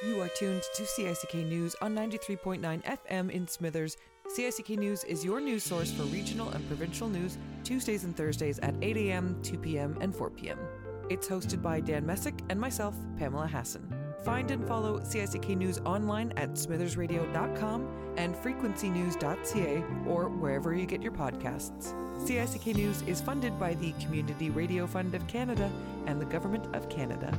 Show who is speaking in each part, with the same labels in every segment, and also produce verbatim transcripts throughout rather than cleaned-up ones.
Speaker 1: You are tuned to C I C K News on ninety-three point nine F M in Smithers. C I C K News is your news source for regional and provincial news, Tuesdays and Thursdays at eight a.m., two p.m., and four p.m. It's hosted by Dan Messick and myself, Pamela Hassan. Find and follow C I C K News online at smithers radio dot com and frequency news dot c a or wherever you get your podcasts. C I C K News is funded by the Community Radio Fund of Canada and the Government of Canada.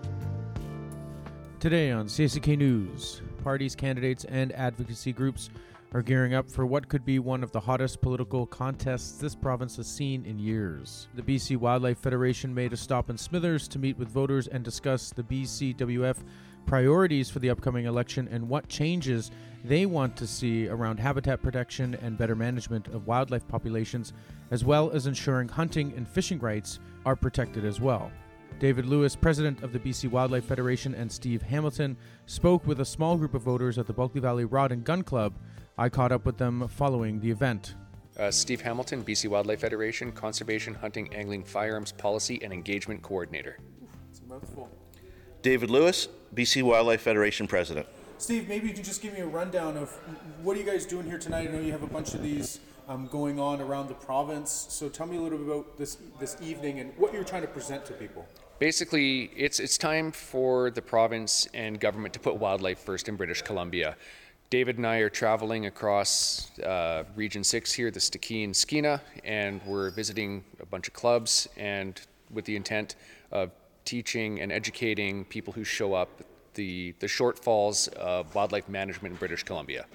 Speaker 2: Today on C I C K News, parties, candidates, and advocacy groups are gearing up for what could be one of the hottest political contests this province has seen in years. The B C Wildlife Federation made a stop in Smithers to meet with voters and discuss the B C W F priorities for the upcoming election and what changes they want to see around habitat protection and better management of wildlife populations, as well as ensuring hunting and fishing rights are protected as well. David Lewis, president of the B C Wildlife Federation, and Steve Hamilton spoke with a small group of voters at the Bulkley Valley Rod and Gun Club. I caught up with them following the event.
Speaker 3: Uh, Steve Hamilton, B C Wildlife Federation, Conservation, Hunting, Angling, Firearms Policy and Engagement Coordinator.
Speaker 4: It's a mouthful.
Speaker 5: David Lewis, B C Wildlife Federation President.
Speaker 4: Steve, maybe you can just give me a rundown of what are you guys doing here tonight? I know you have a bunch of these um, going on around the province, so tell me a little bit about this this evening and what you're trying to present to people.
Speaker 3: Basically, it's it's time for the province and government to put wildlife first in British Columbia. David and I are traveling across uh, Region six here, the Stikine Skeena, and we're visiting a bunch of clubs and with the intent of teaching and educating people who show up the, the shortfalls of wildlife management in British Columbia.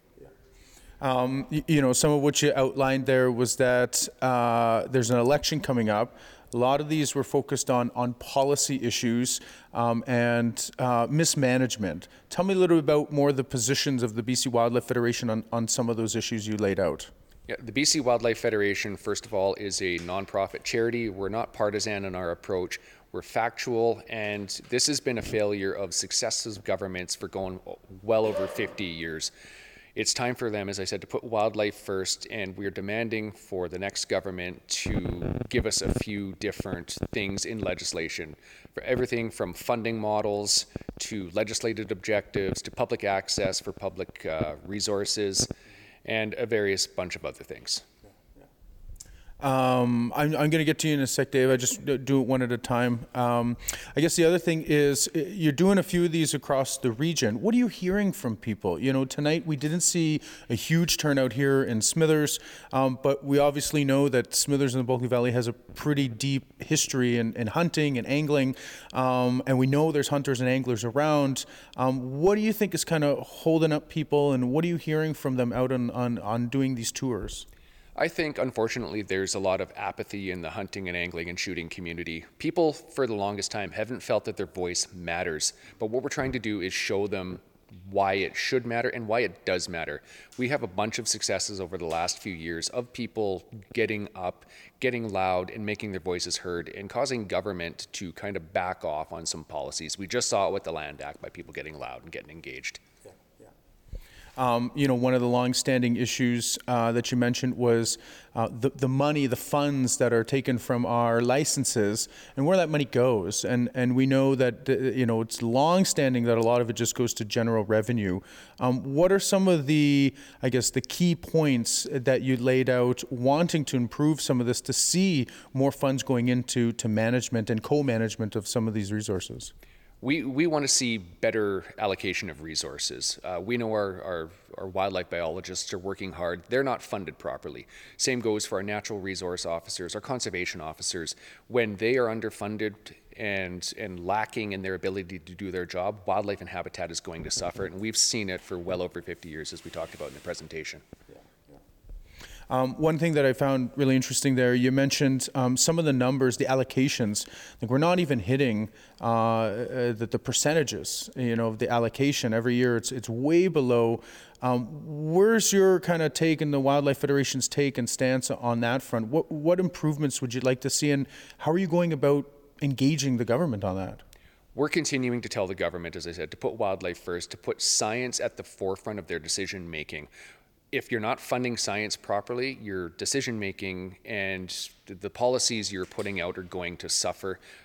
Speaker 4: Um, you, you know, some of what you outlined there was that uh, there's an election coming up. A lot of these were focused on, on policy issues um, and uh, mismanagement. Tell me a little bit about more of the positions of the B C Wildlife Federation on, on some of those issues you laid out.
Speaker 3: Yeah, the B C Wildlife Federation, first of all, is a nonprofit charity. We're not partisan in our approach. We're factual, and this has been a failure of successive governments for going well over fifty years. It's time for them, as I said, to put wildlife first, and we're demanding for the next government to give us a few different things in legislation, for everything from funding models to legislated objectives to public access for public uh, resources and a various bunch of other things.
Speaker 4: Um, I'm, I'm going to get to you in a sec, Dave. I just do it one at a time. Um, I guess the other thing is you're doing a few of these across the region. What are you hearing from people? You know, tonight we didn't see a huge turnout here in Smithers, um, but we obviously know that Smithers in the Bulkley Valley has a pretty deep history in, in hunting and angling, um, and we know there's hunters and anglers around. Um, what do you think is kind of holding up people, and what are you hearing from them out on, on, on doing these tours?
Speaker 3: I think, unfortunately, there's a lot of apathy in the hunting and angling and shooting community. People, for the longest time, haven't felt that their voice matters. But what we're trying to do is show them why it should matter and why it does matter. We have a bunch of successes over the last few years of people getting up, getting loud, and making their voices heard, and causing government to kind of back off on some policies. We just saw it with the Land Act by people getting loud and getting engaged.
Speaker 4: Um, you know, one of the long-standing issues uh, that you mentioned was uh, the, the money, the funds that are taken from our licenses and where that money goes. And and we know that, uh, you know, it's long-standing that a lot of it just goes to general revenue. Um, what are some of the, I guess, the key points that you laid out wanting to improve some of this to see more funds going into to management and co-management of some of these resources?
Speaker 3: We we want to see better allocation of resources. Uh, we know our, our, our wildlife biologists are working hard. They're not funded properly. Same goes for our natural resource officers, our conservation officers. When they are underfunded and and lacking in their ability to do their job, wildlife and habitat is going to suffer. And we've seen it for well over fifty years, as we talked about in the presentation.
Speaker 4: Um, one thing that I found really interesting there, you mentioned um, some of the numbers, the allocations. Like we're not even hitting uh, uh, the, the percentages, you know, of the allocation every year. It's it's way below. Um, where's your kind of take and the Wildlife Federation's take and stance on that front? What what improvements would you like to see, and how are you going about engaging the government on that?
Speaker 3: We're continuing to tell the government, as I said, to put wildlife first, to put science at the forefront of their decision making. If you're not funding science properly, your decision making and the policies you're putting out are going to suffer.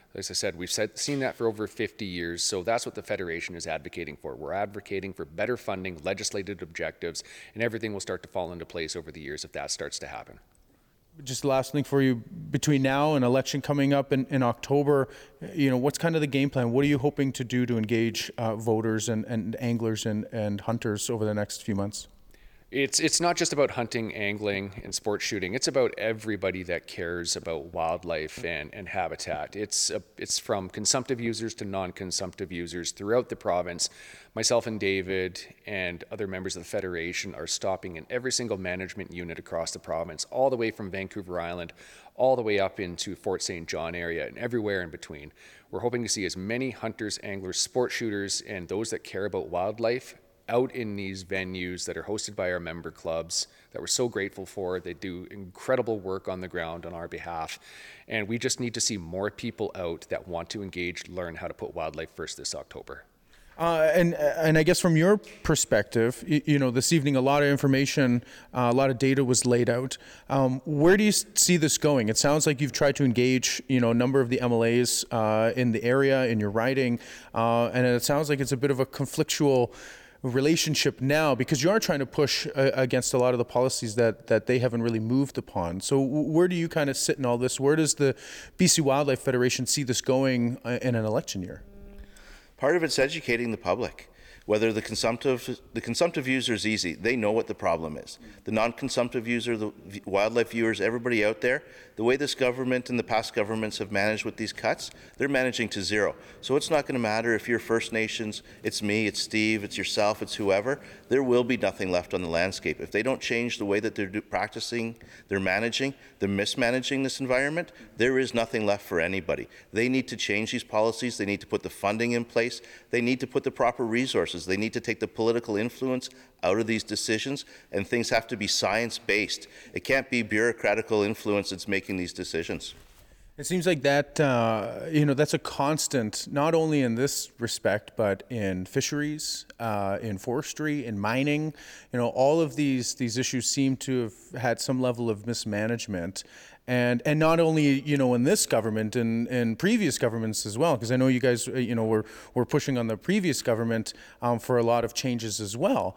Speaker 3: As I said, we've said, seen that for over fifty years, so that's what the Federation is advocating for. We're advocating for better funding, legislative objectives, and everything will start to fall into place over the years if that starts to happen.
Speaker 4: Just the last thing for you, between now and election coming up in, in October, you know, what's kind of the game plan? What are you hoping to do to engage uh, voters and, and anglers and, and hunters over the next few months?
Speaker 3: It's it's not just about hunting, angling, and sport shooting. It's about everybody that cares about wildlife and, and habitat. It's a, it's from consumptive users to non-consumptive users throughout the province. Myself and David and other members of the Federation are stopping in every single management unit across the province, all the way from Vancouver Island, all the way up into Fort Saint John area and everywhere in between. We're hoping to see as many hunters, anglers, sport shooters, and those that care about wildlife out in these venues that are hosted by our member clubs that we're so grateful for. They do incredible work on the ground on our behalf. And we just need to see more people out that want to engage, learn how to put wildlife first this October.
Speaker 4: Uh, and and I guess from your perspective, you, you know, this evening a lot of information, uh, a lot of data was laid out. Um, where do you see this going? It sounds like you've tried to engage, you know, a number of the M L As uh, in the area, in your riding, uh, and it sounds like it's a bit of a conflictual relationship now, because you are trying to push uh, against a lot of the policies that that they haven't really moved upon. So w- where do you kind of sit in all this? Where does the B C Wildlife Federation see this going uh, in an election year?
Speaker 5: Part of it's educating the public. Whether the consumptive the consumptive user is easy, they know what the problem is. The non-consumptive user, the wildlife viewers, everybody out there, the way this government and the past governments have managed with these cuts, they're managing to zero. So it's not going to matter if you're First Nations, it's me, it's Steve, it's yourself, it's whoever. There will be nothing left on the landscape. If they don't change the way that they're do, practicing, they're managing, they're mismanaging this environment, there is nothing left for anybody. They need to change these policies. They need to put the funding in place. They need to put the proper resources. They need to take the political influence out of these decisions, and things have to be science-based. It can't be bureaucratical influence that's making these decisions.
Speaker 4: It seems like that, uh, you know, that's a constant, not only in this respect, but in fisheries, uh, in forestry, in mining. You know, all of these these issues seem to have had some level of mismanagement. And and not only, you know, in this government, and in previous governments as well, because I know you guys, you know, were, were pushing on the previous government um, for a lot of changes as well.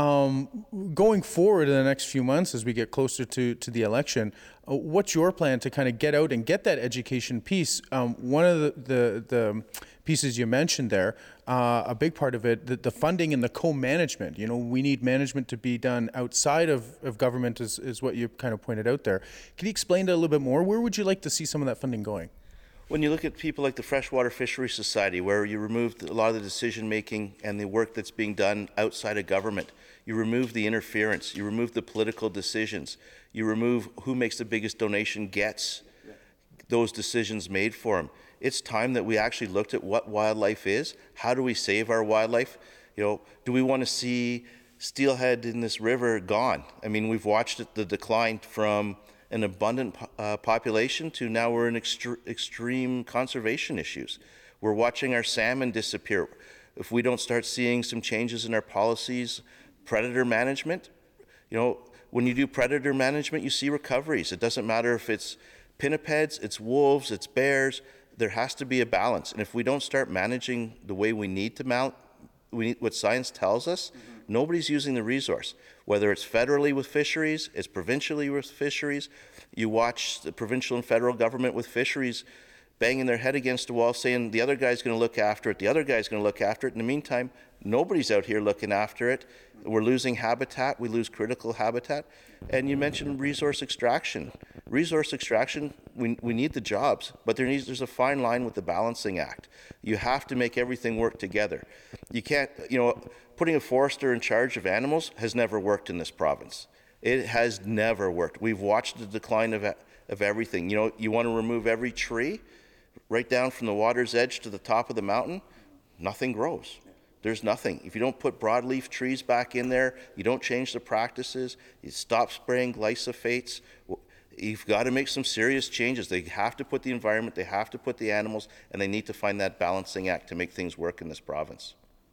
Speaker 4: Um, going forward in the next few months as we get closer to, to the election, uh, what's your plan to kind of get out and get that education piece? Um, one of the, the, the pieces you mentioned there, uh, a big part of it, the, the funding and the co-management. You know, we need management to be done outside of, of government, is, is what you kind of pointed out there. Can you explain that a little bit more? Where would you like to see some of that funding going?
Speaker 5: When you look at people like the Freshwater Fisheries Society, where you remove a lot of the decision-making and the work that's being done outside of government, you remove the interference, you remove the political decisions, you remove who makes the biggest donation gets those decisions made for them. It's time that we actually looked at what wildlife is. How do we save our wildlife? You know, do we want to see steelhead in this river gone? I mean, we've watched it, the decline from an abundant uh, population to now we're in extre- extreme conservation issues. We're watching our salmon disappear. If we don't start seeing some changes in our policies, predator management, you know, when you do predator management, you see recoveries. It doesn't matter if it's pinnipeds, it's wolves, it's bears. There has to be a balance. And if we don't start managing the way we need to mount, we need, what science tells us, mm-hmm. nobody's using the resource. Whether it's federally with fisheries, it's provincially with fisheries. You watch the provincial and federal government with fisheries banging their head against the wall saying the other guy's going to look after it, the other guy's going to look after it. In the meantime, nobody's out here looking after it. We're losing habitat. We lose critical habitat. And you mentioned resource extraction. Resource extraction, we, we need the jobs, but there needs, there's a fine line with the balancing act. You have to make everything work together. You can't, you know, putting a forester in charge of animals has never worked in this province. It has never worked. We've watched the decline of, of everything. You know, you want to remove every tree right down from the water's edge to the top of the mountain, nothing grows. There's nothing. If you don't put broadleaf trees back in there, you don't change the practices, you stop spraying glyphosates, you've got to make some serious changes. They have to put the environment, they have to put the animals, and they need to find that balancing act to make things work in this province.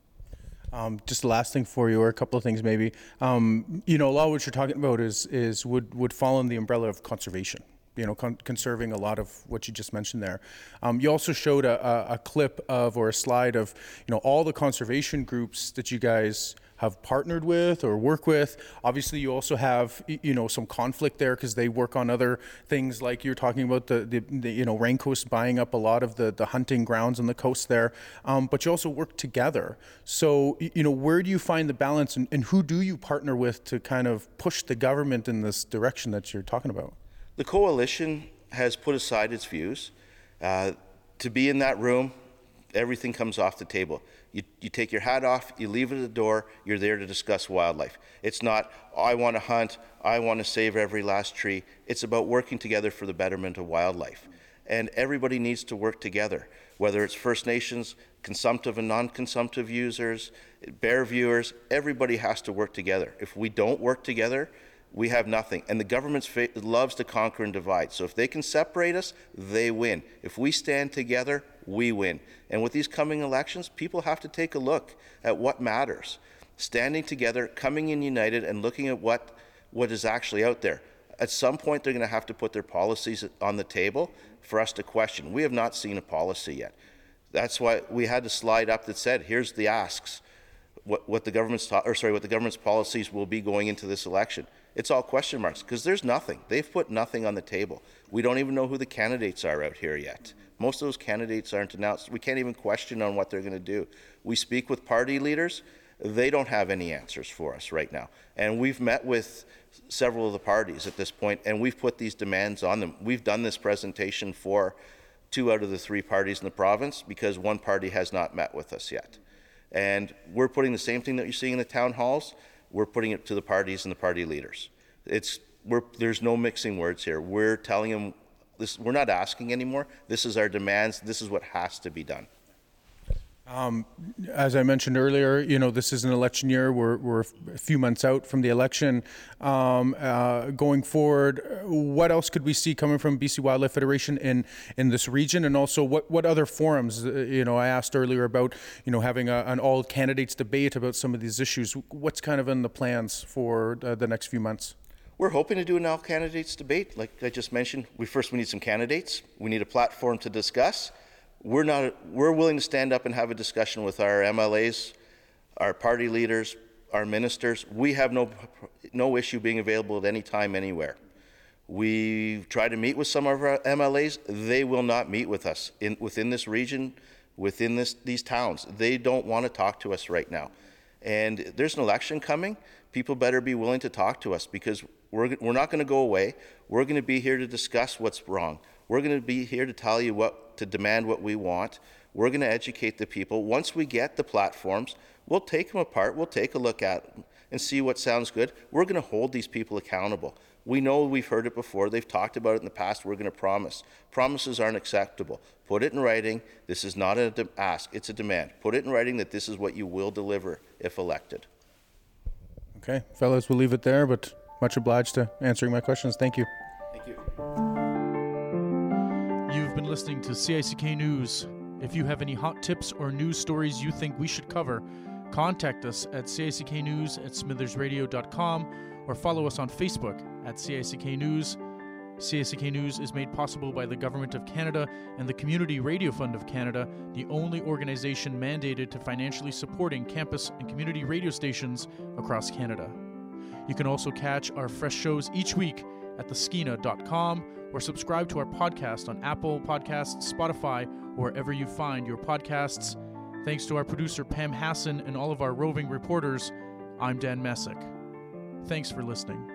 Speaker 4: Um, just the last thing for you, or a couple of things maybe. Um, you know, a lot of what you're talking about is is would, would fall in the umbrella of conservation. you know, con- conserving a lot of what you just mentioned there. Um, you also showed a, a, a clip of, or a slide of, you know, all the conservation groups that you guys have partnered with or work with. Obviously, you also have, you know, some conflict there because they work on other things, like you're talking about the, the, the you know, Raincoast buying up a lot of the, the hunting grounds on the coast there. Um, but you also work together. So, you know, where do you find the balance, and, and who do you partner with to kind of push the government in this direction that you're talking about?
Speaker 5: The coalition has put aside its views. Uh, to be in that room, everything comes off the table. You, you take your hat off, you leave it at the door, you're there to discuss wildlife. It's not, I want to hunt, I want to save every last tree. It's about working together for the betterment of wildlife. And everybody needs to work together, whether it's First Nations, consumptive and non-consumptive users, bear viewers, everybody has to work together. If we don't work together, we have nothing. And the government fa- loves to conquer and divide. So if they can separate us, they win. If we stand together, we win. And with these coming elections, people have to take a look at what matters. Standing together, coming in united, and looking at what, what is actually out there. At some point, they're going to have to put their policies on the table for us to question. We have not seen a policy yet. That's why we had a slide up that said, here's the asks, what, what the government's, ta- or sorry, what the government's policies will be going into this election. It's all question marks because there's nothing. They've put nothing on the table. We don't even know who the candidates are out here yet. Most of those candidates aren't announced. We can't even question on what they're going to do. We speak with party leaders. They don't have any answers for us right now. And we've met with several of the parties at this point, and we've put these demands on them. We've done this presentation for two out of the three parties in the province because one party has not met with us yet. And we're putting the same thing that you're seeing in the town halls. We're putting it to the parties and the party leaders. It's we're, there's no mixing words here. We're telling them this. We're not asking anymore. This is our demands. This is what has to be done.
Speaker 4: Um, as I mentioned earlier, you know, this is an election year. We're, we're a few months out from the election. Um, uh, going forward, what else could we see coming from B C Wildlife Federation in, in this region? And also, what, what other forums? Uh, you know, I asked earlier about, you know, having a, an all candidates debate about some of these issues. What's kind of in the plans for uh, the next few months?
Speaker 5: We're hoping to do an all candidates debate. Like I just mentioned, we first we need some candidates. We need a platform to discuss. We're not. We're willing to stand up and have a discussion with our M L As, our party leaders, our ministers. We have no no issue being available at any time, anywhere. We try to meet with some of our M L As. They will not meet with us in within this region, within this these towns. They don't want to talk to us right now. And there's an election coming. People better be willing to talk to us because we're we're not going to go away. We're going to be here to discuss what's wrong. We're going to be here to tell you what, to demand what we want. We're going to educate the people. Once we get the platforms, we'll take them apart. We'll take a look at them and see what sounds good. We're going to hold these people accountable. We know we've heard it before. They've talked about it in the past. We're going to promise. Promises aren't acceptable. Put it in writing. This is not an ask. It's a demand. Put it in writing that this is what you will deliver if elected.
Speaker 4: Okay, fellas, we'll leave it there, but much obliged to answering my questions. Thank you.
Speaker 5: Thank you.
Speaker 2: You've been listening to C I C K News. If you have any hot tips or news stories you think we should cover, contact us at cicknews at smithers radio dot com or follow us on Facebook at C I C K News. C I C K News is made possible by the Government of Canada and the Community Radio Fund of Canada, the only organization mandated to financially supporting campus and community radio stations across Canada. You can also catch our fresh shows each week at the skeena dot com or subscribe to our podcast on Apple Podcasts, Spotify, or wherever you find your podcasts. Thanks to our producer Pam Hassan and all of our roving reporters, I'm Dan Messick. Thanks for listening.